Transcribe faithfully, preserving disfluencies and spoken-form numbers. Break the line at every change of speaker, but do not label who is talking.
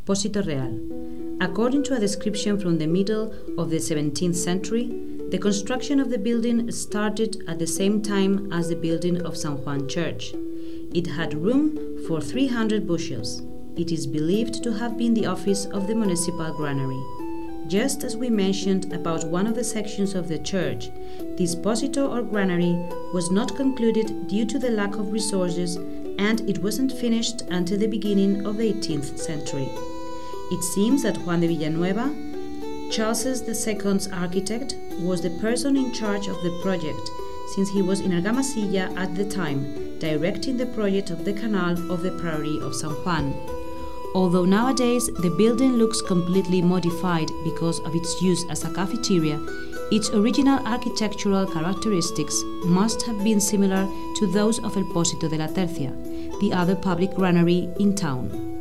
Pósito Real. According to a description from the middle of the seventeenth century, the construction of the building started at the same time as the building of San Juan Church. It had room for three hundred bushels. It is believed to have been the office of the municipal granary. Just as we mentioned about one of the sections of the church, this posito or granary was not concluded due to the lack of resources, and it wasn't finished until the beginning of the eighteenth century. It seems that Juan de Villanueva, Charles the Second's architect, was the person in charge of the project, since he was in Argamasilla at the time, directing the project of the canal of the Priory of San Juan. Although nowadays the building looks completely modified because of its use as a cafeteria, its original architectural characteristics must have been similar to those of El Pósito de la Tercia, the other public granary in town.